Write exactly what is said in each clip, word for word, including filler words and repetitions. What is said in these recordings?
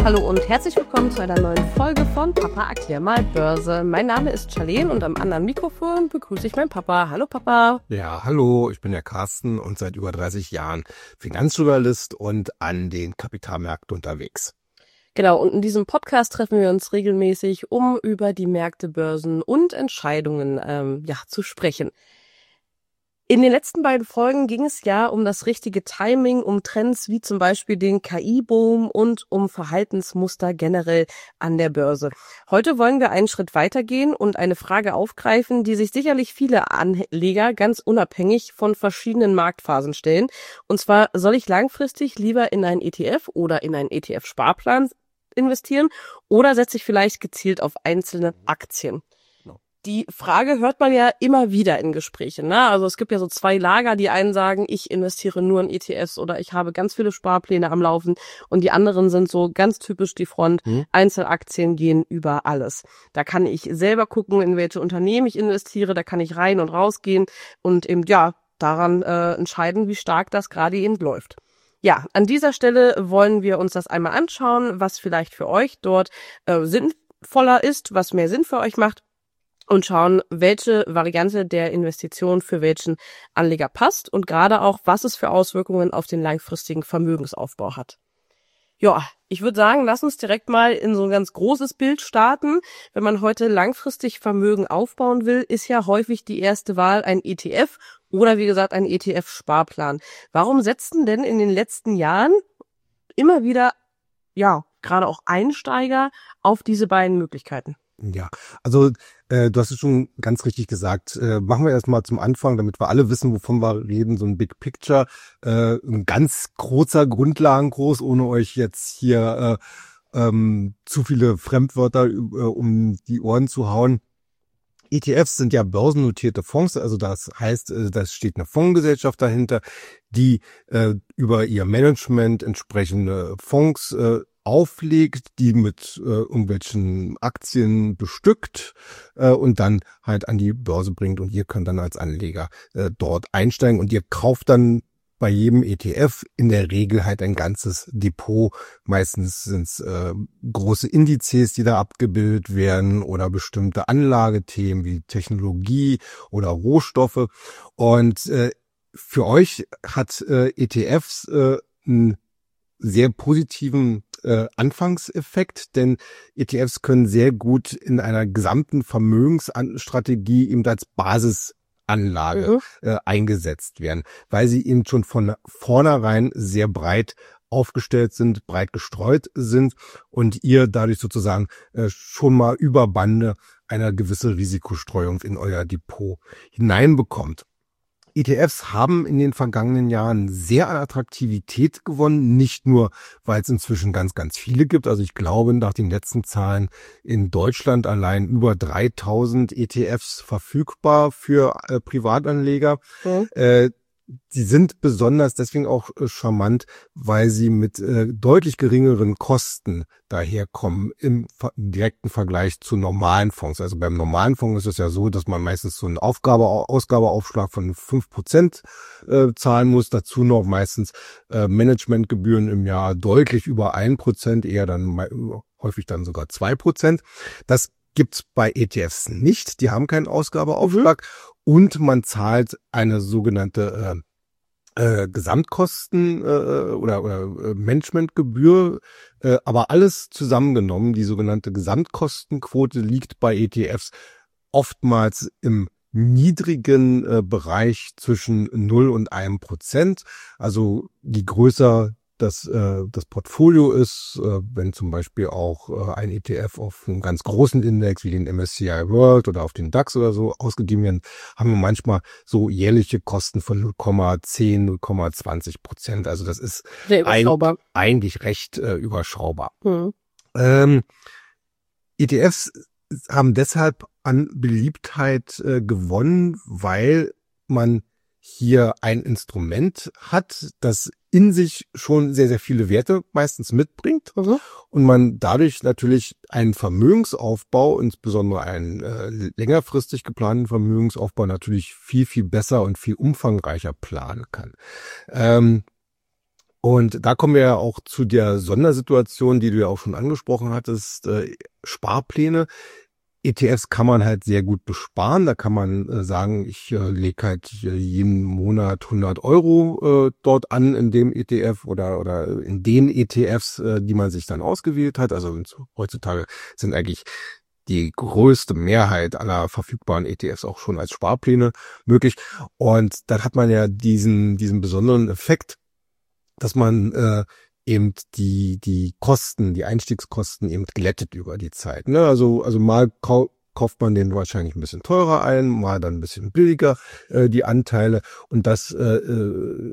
Hallo und herzlich willkommen zu einer neuen Folge von Papa erklär mal Börse. Mein Name ist Charlene und am anderen Mikrofon begrüße ich meinen Papa. Hallo Papa. Ja, hallo, ich bin der Carsten und seit über dreißig Jahren Finanzjournalist und an den Kapitalmärkten unterwegs. Genau, und in diesem Podcast treffen wir uns regelmäßig, um über die Märkte, Börsen und Entscheidungen ähm, ja, zu sprechen. In den letzten beiden Folgen ging es ja um das richtige Timing, um Trends wie zum Beispiel den K I-Boom und um Verhaltensmuster generell an der Börse. Heute wollen wir einen Schritt weitergehen und eine Frage aufgreifen, die sich sicherlich viele Anleger ganz unabhängig von verschiedenen Marktphasen stellen. Und zwar, soll ich langfristig lieber in einen E T F oder in einen E T F-Sparplan investieren oder setze ich vielleicht gezielt auf einzelne Aktien? Die Frage hört man ja immer wieder in Gesprächen, ne? Also es gibt ja so zwei Lager, die einen sagen, ich investiere nur in E T Fs oder ich habe ganz viele Sparpläne am Laufen und die anderen sind so ganz typisch die Front, hm. Einzelaktien gehen über alles. Da kann ich selber gucken, in welche Unternehmen ich investiere, da kann ich rein und rausgehen und eben ja daran äh, entscheiden, wie stark das gerade eben läuft. Ja, an dieser Stelle wollen wir uns das einmal anschauen, was vielleicht für euch dort äh, sinnvoller ist, was mehr Sinn für euch macht. Und schauen, welche Variante der Investition für welchen Anleger passt und gerade auch, was es für Auswirkungen auf den langfristigen Vermögensaufbau hat. Ja, ich würde sagen, lass uns direkt mal in so ein ganz großes Bild starten. Wenn man heute langfristig Vermögen aufbauen will, ist ja häufig die erste Wahl ein E T F oder wie gesagt ein E T F-Sparplan. Warum setzen denn in den letzten Jahren immer wieder, ja, gerade auch Einsteiger auf diese beiden Möglichkeiten? Ja, also äh, du hast es schon ganz richtig gesagt. Äh, machen wir erstmal zum Anfang, damit wir alle wissen, wovon wir reden, so ein Big Picture, äh, ein ganz großer Grundlagenkurs, ohne euch jetzt hier äh, ähm, zu viele Fremdwörter äh, um die Ohren zu hauen. E T Fs sind ja börsennotierte Fonds, also das heißt, da steht eine Fondsgesellschaft dahinter, die äh, über ihr Management entsprechende Fonds äh, auflegt, die mit äh, irgendwelchen Aktien bestückt äh, und dann halt an die Börse bringt und ihr könnt dann als Anleger äh, dort einsteigen und ihr kauft dann bei jedem E T F in der Regel halt ein ganzes Depot. Meistens sind es äh, große Indizes, die da abgebildet werden oder bestimmte Anlagethemen wie Technologie oder Rohstoffe. Und äh, für euch hat äh, E T Fs äh, einen sehr positiven äh, Anfangseffekt, denn E T Fs können sehr gut in einer gesamten Vermögensstrategie eben als Basis Anlage mhm. äh, eingesetzt werden, weil sie eben schon von vornherein sehr breit aufgestellt sind, breit gestreut sind und ihr dadurch sozusagen äh, schon mal über Bande eine gewisse Risikostreuung in euer Depot hineinbekommt. E T Fs haben in den vergangenen Jahren sehr an Attraktivität gewonnen, nicht nur, weil es inzwischen ganz, ganz viele gibt. Also ich glaube, nach den letzten Zahlen in Deutschland allein über dreitausend E T Fs verfügbar für äh, Privatanleger. Mhm. Äh, Die sind besonders deswegen auch äh, charmant, weil sie mit äh, deutlich geringeren Kosten daherkommen im direkten Vergleich zu normalen Fonds. Also beim normalen Fonds ist es ja so, dass man meistens so einen Aufgabe, Ausgabeaufschlag von fünf Prozent äh, zahlen muss. Dazu noch meistens äh, Managementgebühren im Jahr deutlich über ein Prozent, eher dann häufig dann sogar zwei Prozent. Das gibt's bei E T Fs nicht. Die haben keinen Ausgabeaufschlag. Mhm. Und man zahlt eine sogenannte äh, äh, Gesamtkosten äh, oder, oder äh, Managementgebühr, äh, aber alles zusammengenommen, die sogenannte Gesamtkostenquote liegt bei E T Fs oftmals im niedrigen äh, Bereich zwischen null und einem Prozent. Also je größer das äh, das Portfolio ist, äh, wenn zum Beispiel auch äh, ein E T F auf einen ganz großen Index wie den M S C I World oder auf den DAX oder so ausgegeben werden, haben wir manchmal so jährliche Kosten von null Komma zehn, null Komma zwanzig Prozent. Also das ist ein, eigentlich recht äh, überschaubar. Mhm. Ähm, E T Fs haben deshalb an Beliebtheit äh, gewonnen, weil man hier ein Instrument hat, das in sich schon sehr, sehr viele Werte meistens mitbringt mhm. und man dadurch natürlich einen Vermögensaufbau, insbesondere einen äh, längerfristig geplanten Vermögensaufbau natürlich viel, viel besser und viel umfangreicher planen kann. Ähm, Und da kommen wir ja auch zu der Sondersituation, die du ja auch schon angesprochen hattest, äh, Sparpläne. E T Fs kann man halt sehr gut besparen. Da kann man äh, sagen, ich äh, lege halt jeden Monat hundert Euro äh, dort an in dem E T F oder oder in den E T Fs, äh, die man sich dann ausgewählt hat. Also heutzutage sind eigentlich die größte Mehrheit aller verfügbaren E T Fs auch schon als Sparpläne möglich. Und dann hat man ja diesen diesen besonderen Effekt, dass man äh, eben die die Kosten, die Einstiegskosten eben glättet über die Zeit. Ne? Also also mal kau kauft man den wahrscheinlich ein bisschen teurer ein, mal dann ein bisschen billiger äh, die Anteile und das äh, äh,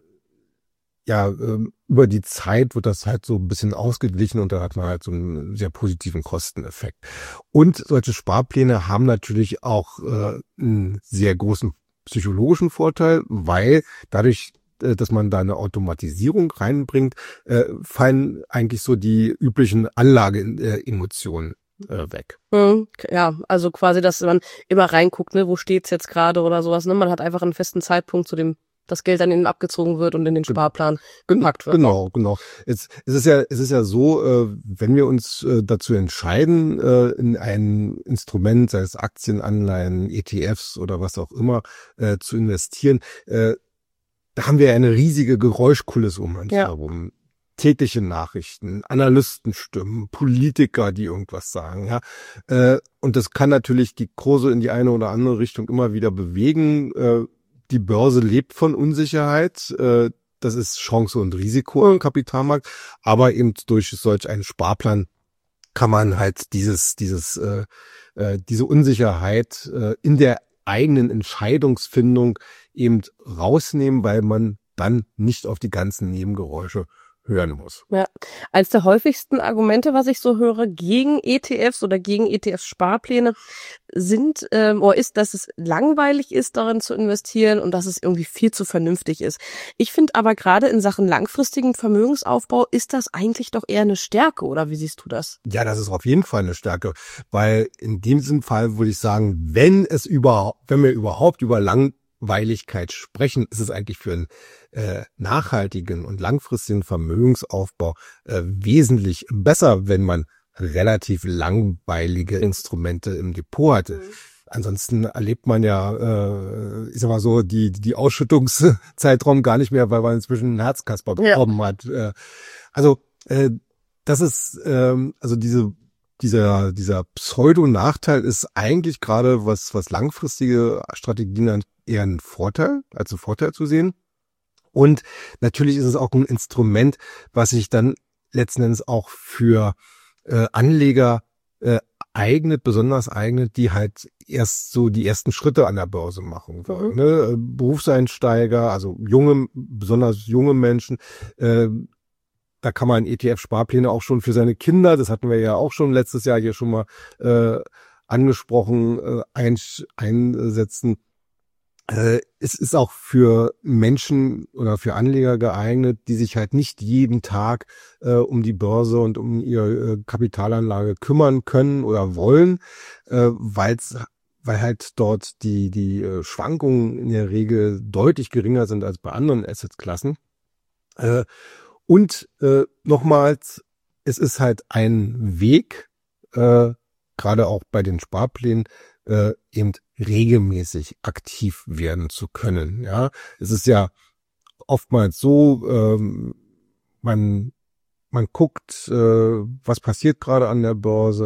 ja äh, über die Zeit wird das halt so ein bisschen ausgeglichen und da hat man halt so einen sehr positiven Kosteneffekt. Und solche Sparpläne haben natürlich auch äh, einen sehr großen psychologischen Vorteil, weil dadurch dass man da eine Automatisierung reinbringt, äh, fallen eigentlich so die üblichen Anlageemotionen äh, weg. Ja, also quasi, dass man immer reinguckt, ne, wo steht's jetzt gerade oder sowas. Ne? Man hat einfach einen festen Zeitpunkt, zu dem das Geld dann innen abgezogen wird und in den Sparplan gepackt wird. Genau, genau. Jetzt es ist ja, es ist ja so, äh, wenn wir uns äh, dazu entscheiden, äh, in ein Instrument, sei es Aktien, Anleihen, E T Fs oder was auch immer, äh, zu investieren, äh, da haben wir eine riesige Geräuschkulisse um uns ja. herum. Tägliche Nachrichten, Analystenstimmen, Politiker, die irgendwas sagen. Ja, äh, und das kann natürlich die Kurse in die eine oder andere Richtung immer wieder bewegen. Äh, die Börse lebt von Unsicherheit. Äh, das ist Chance und Risiko im Kapitalmarkt. Aber eben durch solch einen Sparplan kann man halt dieses, dieses, äh, äh, diese Unsicherheit äh, in der eigenen Entscheidungsfindung eben rausnehmen, weil man dann nicht auf die ganzen Nebengeräusche hören muss. Ja, eines der häufigsten Argumente, was ich so höre, gegen E T Fs oder gegen E T F-Sparpläne sind ähm, oder ist, dass es langweilig ist, darin zu investieren und dass es irgendwie viel zu vernünftig ist. Ich finde aber gerade in Sachen langfristigen Vermögensaufbau ist das eigentlich doch eher eine Stärke, oder wie siehst du das? Ja, das ist auf jeden Fall eine Stärke, weil in diesem Fall würde ich sagen, wenn es überhaupt, wenn wir überhaupt über Langweiligkeit sprechen, ist es eigentlich für einen äh, nachhaltigen und langfristigen Vermögensaufbau äh, wesentlich besser, wenn man relativ langweilige Instrumente im Depot hatte. Mhm. Ansonsten erlebt man ja, äh, ich sag mal so, die die Ausschüttungszeitraum gar nicht mehr, weil man inzwischen einen Herzkasper bekommen ja. hat. Äh, also äh, das ist ähm, also diese dieser dieser Pseudo-Nachteil ist eigentlich gerade was was langfristige Strategien eher ein Vorteil als ein Vorteil zu sehen. Und natürlich ist es auch ein Instrument, was sich dann letzten Endes auch für äh, Anleger äh, eignet, besonders eignet, die halt erst so die ersten Schritte an der Börse machen wollen. Mhm. Ne? Berufseinsteiger, also junge, besonders junge Menschen, äh, da kann man E T F-Sparpläne auch schon für seine Kinder, das hatten wir ja auch schon letztes Jahr hier schon mal äh, angesprochen, äh, ein, einsetzen. Äh, es ist auch für Menschen oder für Anleger geeignet, die sich halt nicht jeden Tag äh, um die Börse und um ihre äh, Kapitalanlage kümmern können oder wollen, äh, weil's, weil halt dort die die äh, Schwankungen in der Regel deutlich geringer sind als bei anderen Assetklassen. Äh, und äh, nochmals, es ist halt ein Weg, äh, gerade auch bei den Sparplänen, äh, eben regelmäßig aktiv werden zu können. Ja, es ist ja oftmals so, ähm, man man guckt, äh, was passiert gerade an der Börse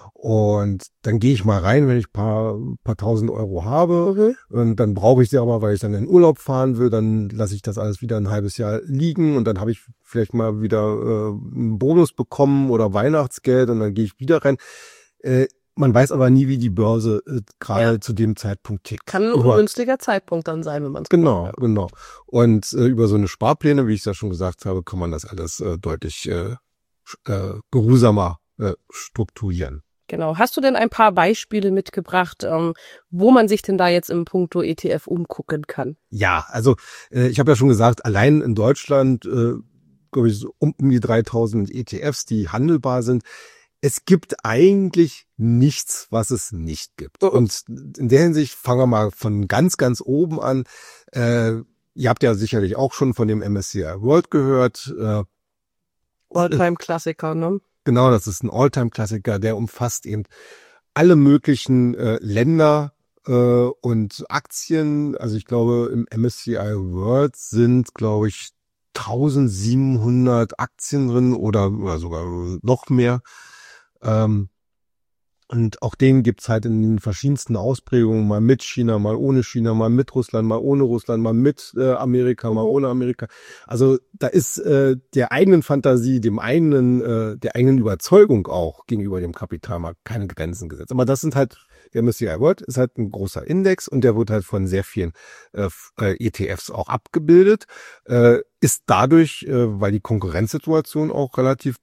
und dann gehe ich mal rein, wenn ich paar paar tausend Euro habe mhm. und dann brauche ich sie aber, weil ich dann in Urlaub fahren will, dann lasse ich das alles wieder ein halbes Jahr liegen und dann habe ich vielleicht mal wieder äh, einen Bonus bekommen oder Weihnachtsgeld und dann gehe ich wieder rein. Äh, Man weiß aber nie, wie die Börse äh, gerade ja. zu dem Zeitpunkt tickt. Kann ein ungünstiger Zeitpunkt dann sein, wenn man es Genau, hat. genau. Und äh, über so eine Sparpläne, wie ich es ja schon gesagt habe, kann man das alles äh, deutlich äh, äh, geruhsamer äh, strukturieren. Genau. Hast du denn ein paar Beispiele mitgebracht, ähm, wo man sich denn da jetzt im Punkto E T F umgucken kann? Ja, also äh, ich habe ja schon gesagt, allein in Deutschland, äh, glaube ich, so um, um die dreitausend E T Fs, die handelbar sind. Es gibt eigentlich nichts, was es nicht gibt. Und in der Hinsicht fangen wir mal von ganz, ganz oben an. Äh, ihr habt ja sicherlich auch schon von dem M S C I World gehört. Äh, All-Time-Klassiker, ne? Genau, das ist ein All-Time-Klassiker, der umfasst eben alle möglichen äh, Länder äh, und Aktien. Also ich glaube, im M S C I World sind, glaube ich, eintausendsiebenhundert Aktien drin oder, oder sogar noch mehr. Ähm, Und auch den gibt's halt in den verschiedensten Ausprägungen, mal mit China, mal ohne China, mal mit Russland, mal ohne Russland, mal mit äh, Amerika, mal ohne Amerika. Also da ist äh, der eigenen Fantasie, dem eigenen, äh, der eigenen Überzeugung auch gegenüber dem Kapitalmarkt keine Grenzen gesetzt. Aber das sind halt, der M S C I World ist halt ein großer Index und der wird halt von sehr vielen äh, E T Fs auch abgebildet, äh, ist dadurch, äh, weil die Konkurrenzsituation auch relativ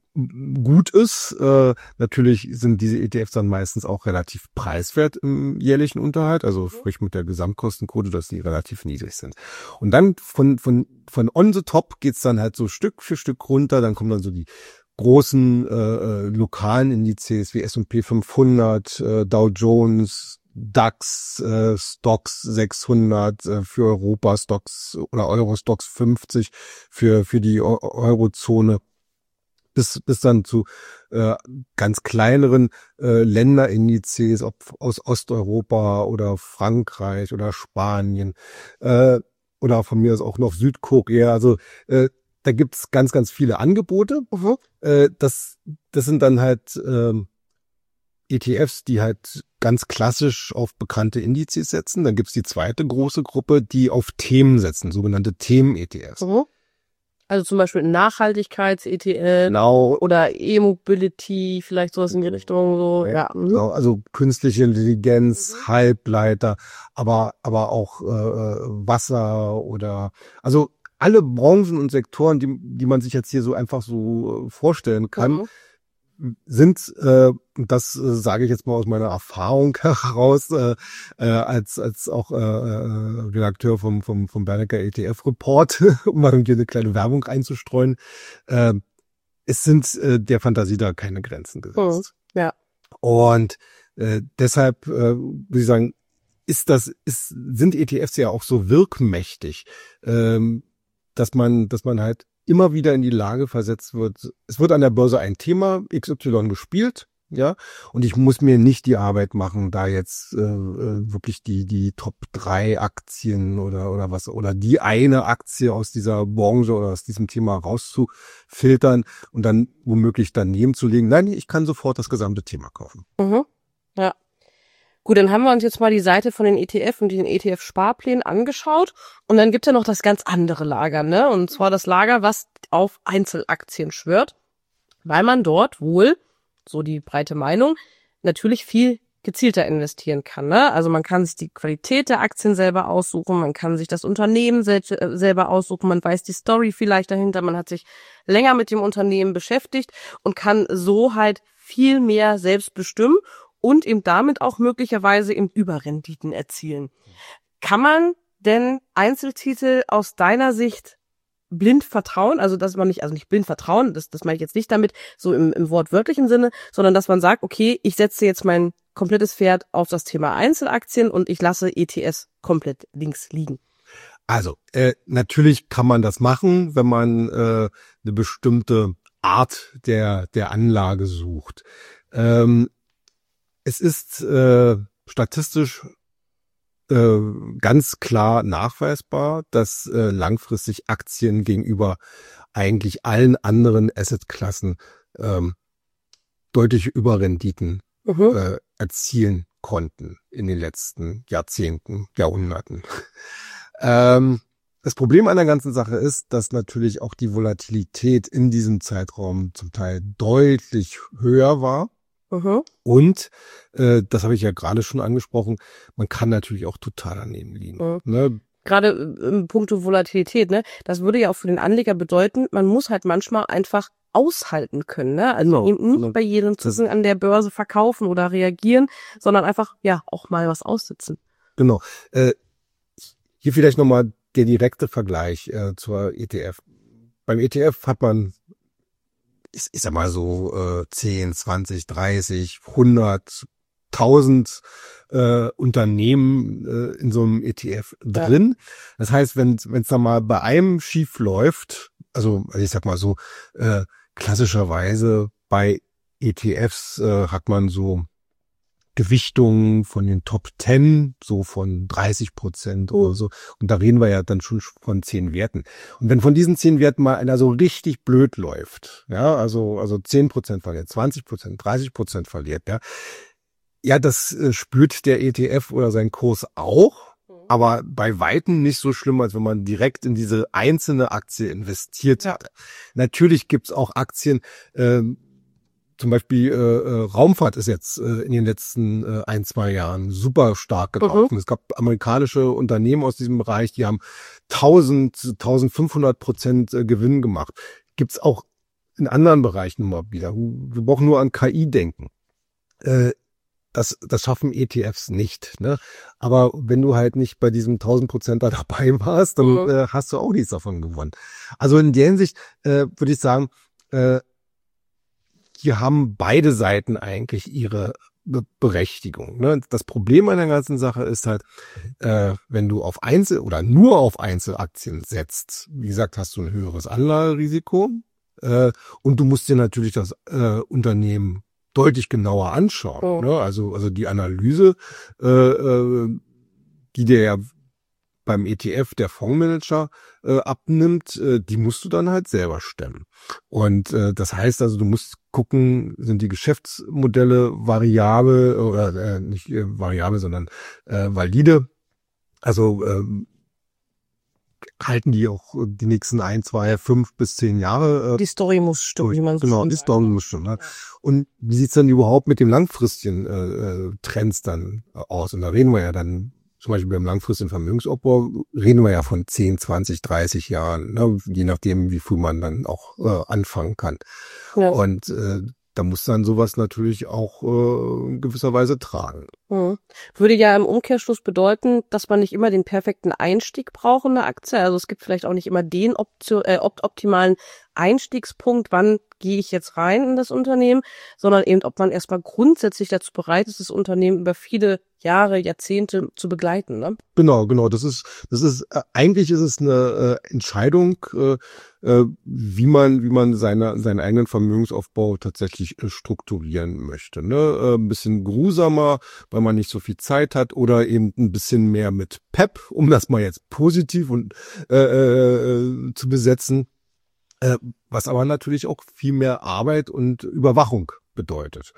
gut ist. Äh, natürlich sind diese E T Fs dann meistens auch relativ preiswert im jährlichen Unterhalt, also sprich mit der Gesamtkostenquote, dass die relativ niedrig sind. Und dann von von von on the top geht's dann halt so Stück für Stück runter, dann kommen dann so die großen äh, lokalen Indizes wie S und P fünfhundert, äh, Dow Jones, DAX, äh, Stocks sechshundert äh, für Europa, Stocks oder Euro-Stocks fünfzig für für die Eu- Eurozone. Bis, bis dann zu äh, ganz kleineren äh, Länderindizes, ob aus Osteuropa oder Frankreich oder Spanien äh, oder von mir aus auch noch Südkorea. Also äh, da gibt's ganz, ganz viele Angebote. Mhm. Äh, das, das sind dann halt äh, E T Fs, die halt ganz klassisch auf bekannte Indizes setzen. Dann gibt's die zweite große Gruppe, die auf Themen setzen, sogenannte Themen-E T Fs. Mhm. Also zum Beispiel Nachhaltigkeits-E T F Genau. oder E-Mobility, vielleicht sowas in die Richtung, so, ja. Genau, also künstliche Intelligenz, mhm. Halbleiter, aber aber auch äh, Wasser oder also alle Branchen und Sektoren, die die man sich jetzt hier so einfach so vorstellen kann, mhm. sind, äh, das äh, sage ich jetzt mal aus meiner Erfahrung heraus, äh, äh, als als auch äh, Redakteur vom vom vom Bernecker E T F Report, um mal hier eine kleine Werbung einzustreuen. Äh, es sind äh, der Fantasie da keine Grenzen gesetzt. Mhm. Ja. Und äh, deshalb äh, würde ich sagen, ist das ist sind E T Fs ja auch so wirkmächtig, ähm, dass man dass man halt immer wieder in die Lage versetzt wird, es wird an der Börse ein Thema X Y gespielt, ja, und ich muss mir nicht die Arbeit machen, da jetzt äh, wirklich die die Top drei Aktien oder oder was oder die eine Aktie aus dieser Branche oder aus diesem Thema rauszufiltern und dann womöglich daneben zu legen. Nein, ich kann sofort das gesamte Thema kaufen. Mhm. Ja. Gut, dann haben wir uns jetzt mal die Seite von den E T F und den E T F-Sparplänen angeschaut. Und dann gibt's ja noch das ganz andere Lager, ne? Und zwar das Lager, was auf Einzelaktien schwört, weil man dort wohl, so die breite Meinung, natürlich viel gezielter investieren kann, ne? Also man kann sich die Qualität der Aktien selber aussuchen, man kann sich das Unternehmen sel- selber aussuchen, man weiß die Story vielleicht dahinter, man hat sich länger mit dem Unternehmen beschäftigt und kann so halt viel mehr selbst bestimmen und eben damit auch möglicherweise eben Überrenditen erzielen. Kann man denn Einzeltitel aus deiner Sicht blind vertrauen? Also, dass man nicht, also nicht blind vertrauen, das, das meine ich jetzt nicht damit, so im, im wortwörtlichen Sinne, sondern dass man sagt, okay, ich setze jetzt mein komplettes Pferd auf das Thema Einzelaktien und ich lasse E T Fs komplett links liegen. Also, äh, natürlich kann man das machen, wenn man äh, eine bestimmte Art der, der Anlage sucht. Ähm, Es ist äh, statistisch äh, ganz klar nachweisbar, dass äh, langfristig Aktien gegenüber eigentlich allen anderen Assetklassen ähm, deutlich Überrenditen mhm. äh, erzielen konnten in den letzten Jahrzehnten, Jahrhunderten. ähm, das Problem an der ganzen Sache ist, dass natürlich auch die Volatilität in diesem Zeitraum zum Teil deutlich höher war. Mhm. Und, äh, das habe ich ja gerade schon angesprochen, man kann natürlich auch total daneben liegen. Mhm. Ne? Gerade im Punkto Volatilität, ne? Das würde ja auch für den Anleger bedeuten, man muss halt manchmal einfach aushalten können, ne? Also Genau. eben nicht bei jedem Zucken an der Börse verkaufen oder reagieren, sondern einfach, ja, auch mal was aussitzen. Genau. Äh, hier vielleicht nochmal der direkte Vergleich äh, zur E T F. Beim E T F hat man Ich, ich sag mal so äh, zehn, zwanzig, dreißig, hundert, tausend äh, Unternehmen äh, in so einem E T F drin. Ja. Das heißt, wenn wenn es da mal bei einem schief läuft, also ich sag mal so, äh, klassischerweise bei E T Fs äh, hat man so Gewichtungen von den Top zehn, so von dreißig Prozent oh. oder so. Und da reden wir ja dann schon von zehn Werten. Und wenn von diesen zehn Werten mal einer so richtig blöd läuft, ja, also, also zehn Prozent verliert, zwanzig Prozent, dreißig Prozent verliert, ja, ja, das äh, spürt der E T F oder sein Kurs auch, mhm. aber bei Weitem nicht so schlimm, als wenn man direkt in diese einzelne Aktie investiert ja. hat. Natürlich gibt's auch Aktien, äh, zum Beispiel äh, Raumfahrt ist jetzt äh, in den letzten äh, ein, zwei Jahren super stark gelaufen. Mhm. Es gab amerikanische Unternehmen aus diesem Bereich, die haben tausend, tausendfünfhundert Prozent äh, Gewinn gemacht. Gibt's auch in anderen Bereichen immer wieder. Wir brauchen nur an K I denken. Äh, das, das schaffen E T Fs nicht. Ne? Aber wenn du halt nicht bei diesem tausend Prozent da dabei warst, dann mhm. äh, hast du auch nichts davon gewonnen. Also in der Hinsicht äh, würde ich sagen, äh, hier haben beide Seiten eigentlich ihre Be- Berechtigung. Ne? Das Problem an der ganzen Sache ist halt, äh, wenn du auf Einzel- oder nur auf Einzelaktien setzt, wie gesagt, hast du ein höheres Anlagerisiko äh, und du musst dir natürlich das äh, Unternehmen deutlich genauer anschauen. Oh. Ne? Also, also die Analyse, äh, äh, die dir ja beim E T F der Fondsmanager äh, abnimmt, äh, die musst du dann halt selber stemmen. Und äh, das heißt also, du musst gucken, sind die Geschäftsmodelle variabel oder äh, nicht äh, variabel, sondern äh, valide. Also äh, halten die auch die nächsten ein, zwei, fünf bis zehn Jahre. Äh, die Story muss stimmen, wie man so Genau, die Story muss stimmen. Ne? Und wie sieht's dann überhaupt mit dem langfristigen äh, Trends dann aus? Und da reden wir ja dann zum Beispiel beim langfristigen Vermögensaufbau reden wir ja von zehn, zwanzig, dreißig Jahren, ne? Je nachdem, wie früh man dann auch äh, anfangen kann. Ja. Und äh, da muss dann sowas natürlich auch äh, in gewisser Weise tragen. Mhm. Würde ja im Umkehrschluss bedeuten, dass man nicht immer den perfekten Einstieg braucht in eine Aktie. Also es gibt vielleicht auch nicht immer den Option, äh, opt- optimalen Einstiegspunkt, wann gehe ich jetzt rein in das Unternehmen, sondern eben, ob man erstmal grundsätzlich dazu bereit ist, das Unternehmen über viele Jahre, Jahrzehnte zu begleiten. Ne? Genau, genau. Das ist, das ist äh, eigentlich ist es eine äh, Entscheidung, äh, äh, wie man, wie man seine, seinen eigenen Vermögensaufbau tatsächlich äh, strukturieren möchte. Ne? Äh, ein bisschen grusamer, weil man nicht so viel Zeit hat, oder eben ein bisschen mehr mit Pep, um das mal jetzt positiv und äh, äh, zu besetzen. Äh, was aber natürlich auch viel mehr Arbeit und Überwachung bedeutet.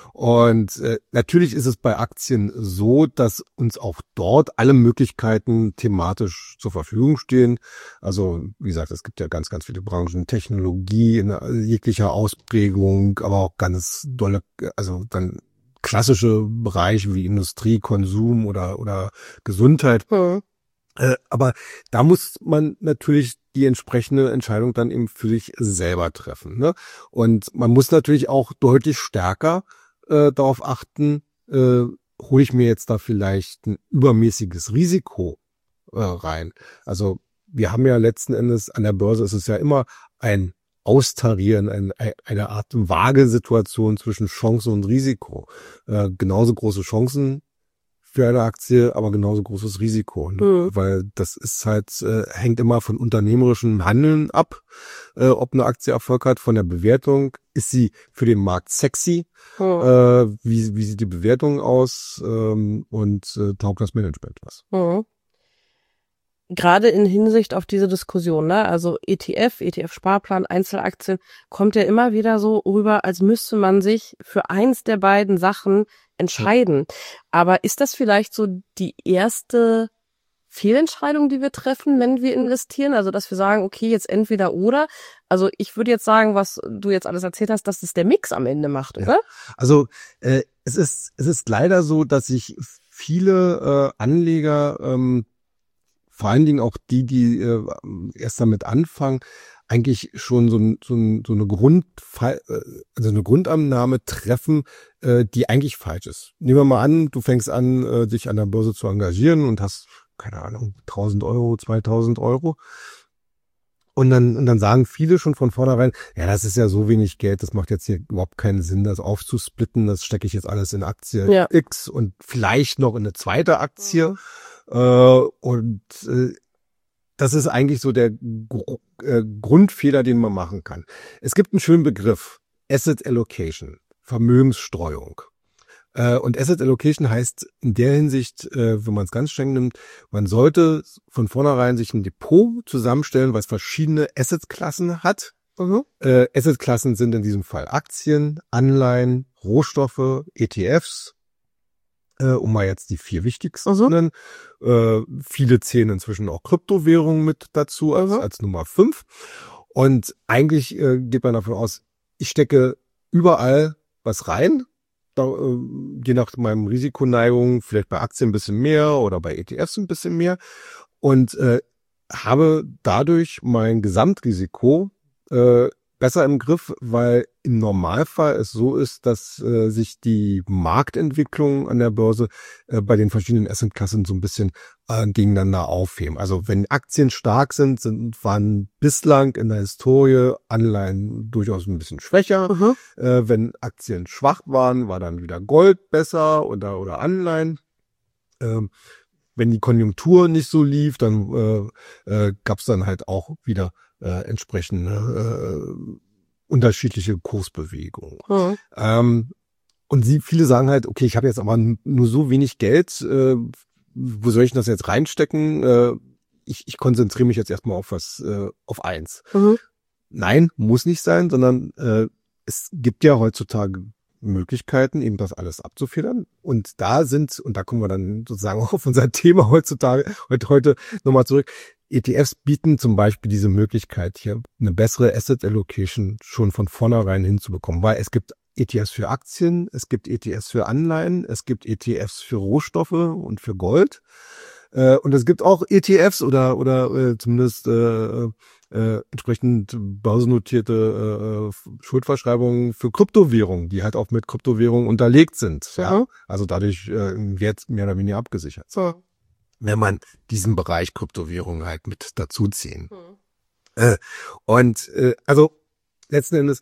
Und äh, natürlich ist es bei Aktien so, dass uns auch dort alle Möglichkeiten thematisch zur Verfügung stehen. Also wie gesagt, es gibt ja ganz, ganz viele Branchen, Technologie in jeglicher Ausprägung, aber auch ganz dolle, also dann klassische Bereiche wie Industrie, Konsum oder oder Gesundheit. Hm. Äh, aber da muss man natürlich die entsprechende Entscheidung dann eben für sich selber treffen. Ne? Und man muss natürlich auch deutlich stärker äh, darauf achten, äh, hole ich mir jetzt da vielleicht ein übermäßiges Risiko äh, rein. Also wir haben ja letzten Endes an der Börse, ist es ja immer ein Austarieren, ein, eine Art vage Situation zwischen Chance und Risiko. Äh, genauso große Chancen für eine Aktie, aber genauso großes Risiko, ne? Mhm. Weil das ist halt, äh, hängt immer von unternehmerischem Handeln ab, äh, ob eine Aktie Erfolg hat, von der Bewertung. Ist sie für den Markt sexy? Mhm. Äh, wie, wie sieht die Bewertung aus? Ähm, und äh, taugt das Management was? Mhm. Gerade in Hinsicht auf diese Diskussion, ne, also E T F, E T F-Sparplan, Einzelaktien, kommt ja immer wieder so rüber, als müsste man sich für eins der beiden Sachen entscheiden. Aber ist das vielleicht so die erste Fehlentscheidung, die wir treffen, wenn wir investieren? Also, dass wir sagen, okay, jetzt entweder oder. Also, ich würde jetzt sagen, was du jetzt alles erzählt hast, dass es der Mix am Ende macht, oder? Ja. Also, äh, es ist, es ist leider so, dass sich viele äh, Anleger, ähm, vor allen Dingen auch die, die äh, erst damit anfangen, eigentlich schon so, so, so eine Grund, also eine Grundannahme treffen, äh, die eigentlich falsch ist. Nehmen wir mal an, du fängst an, äh, dich an der Börse zu engagieren und hast, keine Ahnung, tausend Euro, zweitausend Euro. Und dann, und dann sagen viele schon von vornherein, ja, das ist ja so wenig Geld, das macht jetzt hier überhaupt keinen Sinn, das aufzusplitten, das stecke ich jetzt alles in Aktie ja. X und vielleicht noch in eine zweite Aktie. Mhm. Äh, und äh, das ist eigentlich so der Gr- äh, Grundfehler, den man machen kann. Es gibt einen schönen Begriff, Asset Allocation, Vermögensstreuung. Und Asset Allocation heißt in der Hinsicht, wenn man es ganz streng nimmt, man sollte von vornherein sich ein Depot zusammenstellen, was verschiedene Assetklassen hat. Mhm. Äh, Assetklassen sind in diesem Fall Aktien, Anleihen, Rohstoffe, E T Fs, äh, um mal jetzt die vier wichtigsten zu nennen. Äh, viele zählen inzwischen auch Kryptowährungen mit dazu als, als Nummer fünf. Und eigentlich äh, geht man davon aus, ich stecke überall was rein. Da, äh, je nach meinem Risikoneigung, vielleicht bei Aktien ein bisschen mehr oder bei E T Fs ein bisschen mehr und äh, habe dadurch mein Gesamtrisiko äh, besser im Griff, weil im Normalfall es so ist, dass äh, sich die Marktentwicklung an der Börse äh, bei den verschiedenen Assetklassen so ein bisschen äh, gegeneinander aufheben. Also wenn Aktien stark sind, sind waren bislang in der Historie Anleihen durchaus ein bisschen schwächer. Mhm. Äh, wenn Aktien schwach waren, war dann wieder Gold besser oder oder Anleihen. Ähm, wenn die Konjunktur nicht so lief, dann äh, äh, gab es dann halt auch wieder Äh, entsprechende äh, unterschiedliche Kursbewegungen. Mhm. Ähm, und sie, viele sagen halt, okay, ich habe jetzt aber n- nur so wenig Geld, äh, wo soll ich das jetzt reinstecken? Äh, ich, ich konzentriere mich jetzt erstmal auf was, äh, auf eins. Mhm. Nein, muss nicht sein, sondern äh, es gibt ja heutzutage Möglichkeiten, eben das alles abzufedern. Und da sind, und da kommen wir dann sozusagen auch auf unser Thema heutzutage, heute, heute nochmal zurück, E T Fs bieten zum Beispiel diese Möglichkeit, hier eine bessere Asset Allocation schon von vornherein hinzubekommen, weil es gibt E T Fs für Aktien, es gibt E T Fs für Anleihen, es gibt E T Fs für Rohstoffe und für Gold. Äh, und es gibt auch E T Fs oder oder äh, zumindest äh, äh, entsprechend börsennotierte äh, Schuldverschreibungen für Kryptowährungen, die halt auch mit Kryptowährungen unterlegt sind. Mhm. Ja? Also dadurch äh, Wert mehr oder weniger abgesichert. So. Wenn man diesen Bereich Kryptowährungen halt mit dazuziehen. Mhm. Äh, und äh, also letzten Endes,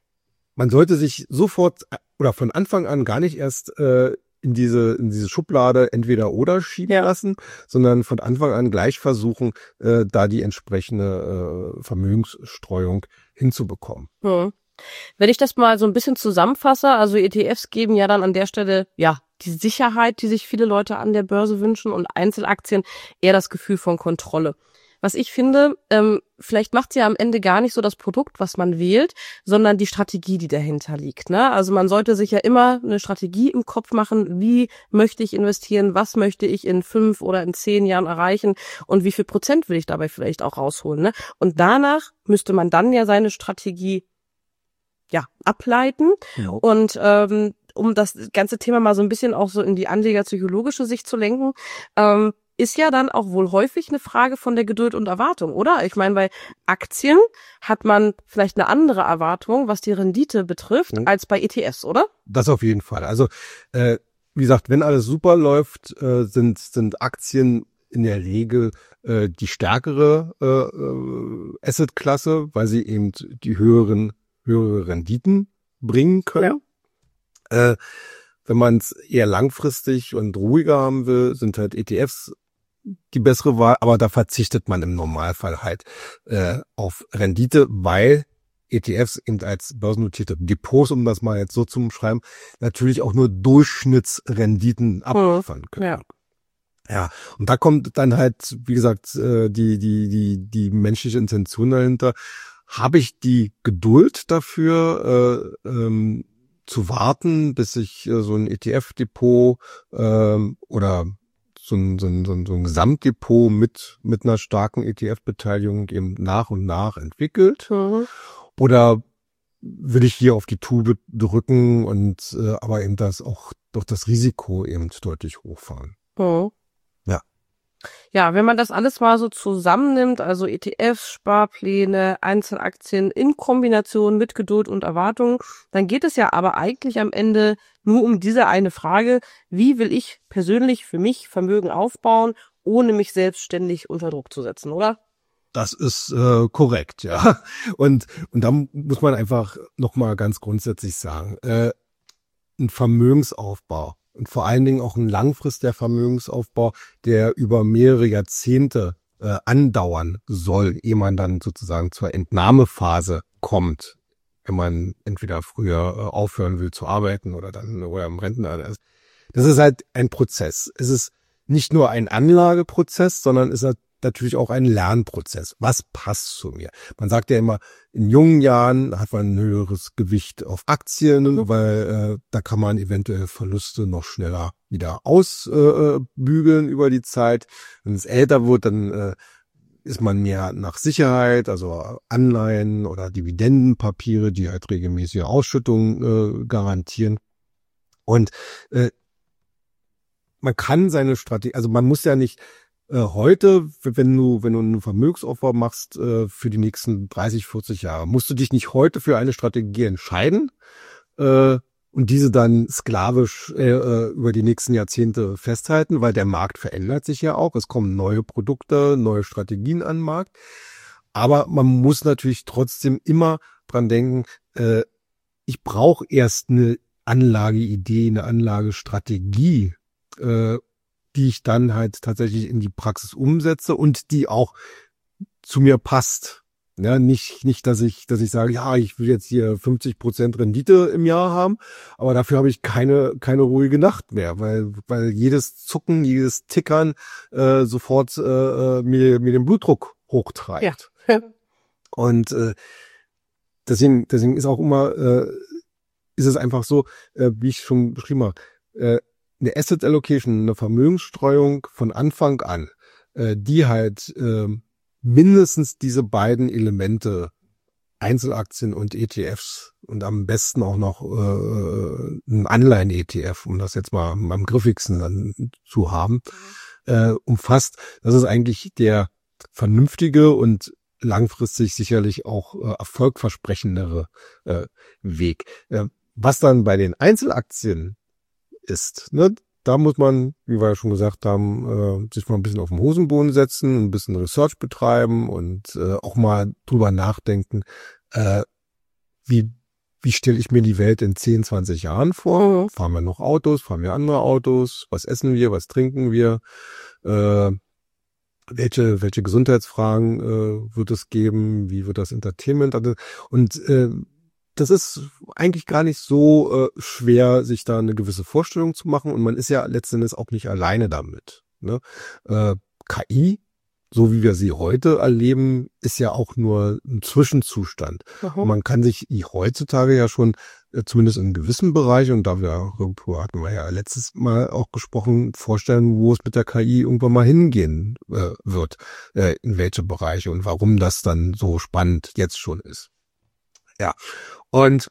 man sollte sich sofort oder von Anfang an gar nicht erst äh, in diese in diese Schublade entweder oder schieben ja. lassen, sondern von Anfang an gleich versuchen, äh, da die entsprechende äh, Vermögensstreuung hinzubekommen. Mhm. Wenn ich das mal so ein bisschen zusammenfasse, also E T Fs geben ja dann an der Stelle, ja, die Sicherheit, die sich viele Leute an der Börse wünschen und Einzelaktien eher das Gefühl von Kontrolle. Was ich finde, ähm, vielleicht macht es ja am Ende gar nicht so das Produkt, was man wählt, sondern die Strategie, die dahinter liegt, ne? Also man sollte sich ja immer eine Strategie im Kopf machen, wie möchte ich investieren, was möchte ich in fünf oder in zehn Jahren erreichen und wie viel Prozent will ich dabei vielleicht auch rausholen, ne? Und danach müsste man dann ja seine Strategie ja ableiten ja. und ähm, um das ganze Thema mal so ein bisschen auch so in die anlegerpsychologische Sicht zu lenken, ähm, ist ja dann auch wohl häufig eine Frage von der Geduld und Erwartung, oder? Ich meine, bei Aktien hat man vielleicht eine andere Erwartung, was die Rendite betrifft, mhm. als bei E T Fs, oder? Das auf jeden Fall. Also äh, wie gesagt, wenn alles super läuft, äh, sind sind Aktien in der Regel äh, die stärkere äh, äh, Assetklasse, weil sie eben die höheren höhere Renditen bringen können. Ja. Äh, wenn man es eher langfristig und ruhiger haben will, sind halt E T Fs die bessere Wahl, aber da verzichtet man im Normalfall halt äh, auf Rendite, weil E T Fs eben als börsennotierte Depots, um das mal jetzt so zu beschreiben, natürlich auch nur Durchschnittsrenditen abliefern können. Ja. Ja, und da kommt dann halt, wie gesagt, äh, die die die die menschliche Intention dahinter. Habe ich die Geduld dafür, äh, ähm, zu warten, bis ich äh, so ein E T F-Depot ähm, oder so ein, so, ein, so, ein, so ein Gesamtdepot mit mit einer starken E T F-Beteiligung eben nach und nach entwickelt? Mhm. Oder will ich hier auf die Tube drücken und äh, aber eben das auch durch das Risiko eben deutlich hochfahren? Mhm. Ja. Ja, wenn man das alles mal so zusammennimmt, also E T Fs, Sparpläne, Einzelaktien in Kombination mit Geduld und Erwartung, dann geht es ja aber eigentlich am Ende nur um diese eine Frage, wie will ich persönlich für mich Vermögen aufbauen, ohne mich selbstständig unter Druck zu setzen, oder? Das ist äh, korrekt, ja. Und und da muss man einfach noch mal ganz grundsätzlich sagen, äh, ein Vermögensaufbau und vor allen Dingen auch ein langfristiger Vermögensaufbau, der über mehrere Jahrzehnte äh, andauern soll, ehe man dann sozusagen zur Entnahmephase kommt, wenn man entweder früher äh, aufhören will zu arbeiten oder dann oder im Rentenalter ist. Das ist halt ein Prozess. Es ist nicht nur ein Anlageprozess, sondern es ist natürlich auch ein Lernprozess. Was passt zu mir? Man sagt ja immer, in jungen Jahren hat man ein höheres Gewicht auf Aktien, weil äh, da kann man eventuell Verluste noch schneller wieder ausbügeln äh, über die Zeit. Wenn es älter wird, dann äh, ist man mehr nach Sicherheit, also Anleihen oder Dividendenpapiere, die halt regelmäßige Ausschüttungen äh, garantieren. Und äh, man kann seine Strategie, also man muss ja nicht äh, heute, wenn du wenn du einen Vermögensaufbau machst äh, für die nächsten dreißig, vierzig Jahre, musst du dich nicht heute für eine Strategie entscheiden äh, und diese dann sklavisch äh, über die nächsten Jahrzehnte festhalten, weil der Markt verändert sich ja auch. Es kommen neue Produkte, neue Strategien an den Markt. Aber man muss natürlich trotzdem immer dran denken, äh, ich brauche erst eine Anlageidee, eine Anlagestrategie, äh, die ich dann halt tatsächlich in die Praxis umsetze und die auch zu mir passt. Ja, nicht, nicht, dass ich, dass ich sage, ja, ich will jetzt hier fünfzig Prozent Rendite im Jahr haben, aber dafür habe ich keine, keine ruhige Nacht mehr, weil, weil jedes Zucken, jedes Tickern äh, sofort äh, mir, mir den Blutdruck hochtreibt. Ja. Und äh, deswegen, deswegen ist auch immer, äh, ist es einfach so, äh, wie ich schon beschrieben habe, äh, eine Asset Allocation, eine Vermögensstreuung von Anfang an, äh, die halt äh, mindestens diese beiden Elemente, Einzelaktien und E T Fs und am besten auch noch äh, ein Anleihen-E T F, um das jetzt mal am griffigsten dann zu haben, äh, umfasst. Das ist eigentlich der vernünftige und langfristig sicherlich auch äh, erfolgversprechendere äh, Weg. Äh, was dann bei den Einzelaktien ist, ne? Da muss man, wie wir ja schon gesagt haben, äh, sich mal ein bisschen auf den Hosenboden setzen, ein bisschen Research betreiben und äh, auch mal drüber nachdenken, äh, wie wie stelle ich mir die Welt in zehn, zwanzig Jahren vor? Mhm. Fahren wir noch Autos, fahren wir andere Autos? Was essen wir, was trinken wir? Äh, welche welche Gesundheitsfragen äh, wird es geben? Wie wird das Entertainment? Und äh, das ist eigentlich gar nicht so äh, schwer, sich da eine gewisse Vorstellung zu machen. Und man ist ja letztendlich auch nicht alleine damit. Ne? Äh, K I, so wie wir sie heute erleben, ist ja auch nur ein Zwischenzustand. Mhm. Und man kann sich heutzutage ja schon, äh, zumindest in gewissen Bereichen, und da wir, darüber hatten wir ja letztes Mal auch gesprochen, vorstellen, wo es mit der K I irgendwann mal hingehen äh, wird, äh, in welche Bereiche und warum das dann so spannend jetzt schon ist. Ja, und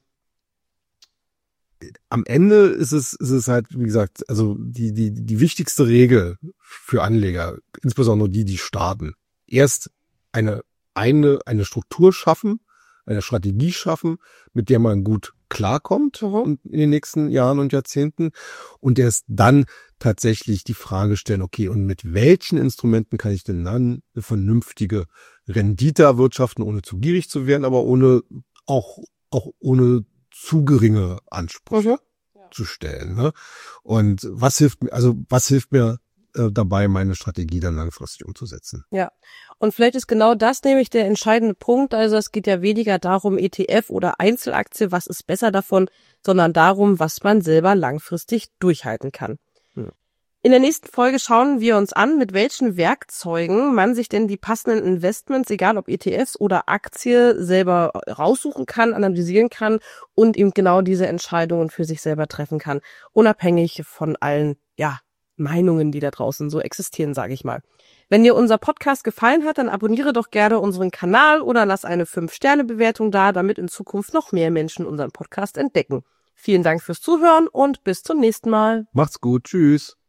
am Ende ist es, ist es halt, wie gesagt, also die, die, die wichtigste Regel für Anleger, insbesondere die, die starten, erst eine, eine, eine Struktur schaffen, eine Strategie schaffen, mit der man gut klarkommt mhm. in den nächsten Jahren und Jahrzehnten und erst dann tatsächlich die Frage stellen, okay, und mit welchen Instrumenten kann ich denn dann eine vernünftige Rendite erwirtschaften, ohne zu gierig zu werden, aber ohne auch auch ohne zu geringe Ansprüche mhm. ja. zu stellen. Ne? Und was hilft mir, also was hilft mir äh, dabei, meine Strategie dann langfristig umzusetzen? Ja, und vielleicht ist genau das nämlich der entscheidende Punkt. Also es geht ja weniger darum, E T F oder Einzelaktie, was ist besser davon, sondern darum, was man selber langfristig durchhalten kann. Ja. In der nächsten Folge schauen wir uns an, mit welchen Werkzeugen man sich denn die passenden Investments, egal ob E T Fs oder Aktie, selber raussuchen kann, analysieren kann und eben genau diese Entscheidungen für sich selber treffen kann, unabhängig von allen, ja, Meinungen, die da draußen so existieren, sage ich mal. Wenn dir unser Podcast gefallen hat, dann abonniere doch gerne unseren Kanal oder lass eine fünf Sterne Bewertung da, damit in Zukunft noch mehr Menschen unseren Podcast entdecken. Vielen Dank fürs Zuhören und bis zum nächsten Mal. Macht's gut, tschüss.